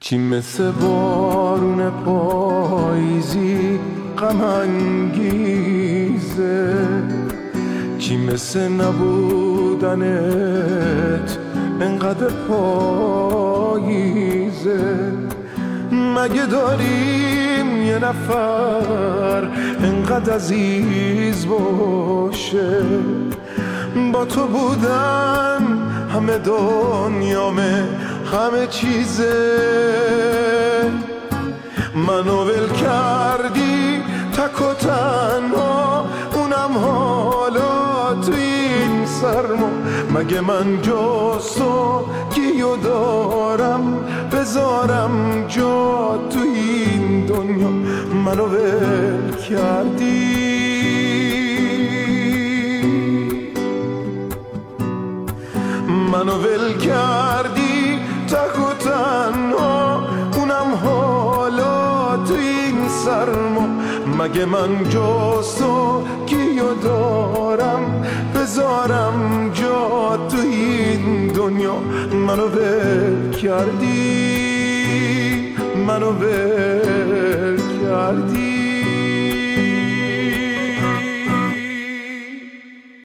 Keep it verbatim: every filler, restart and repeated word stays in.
چی مثل بارون پاییزی غم انگیزه، چی مثل نبودنت انقدر پاییزه. مگه داریم یه نفر انقدر عزیز باشه، با تو بودن همه دنیامه همه چیزه. منو ول کردی تک و تنها، اونم حالا تو این سرما. مگه من جز تو کیو دارم بذارم جا تو این دنیا؟ منو ول کردی، منو ول کردی تک و تنها، اونم حالا تو این سرما. مگه من جز تو کیو دارم بذارم جا تو این دنیا؟ منو ول کردی، منو ول کردی.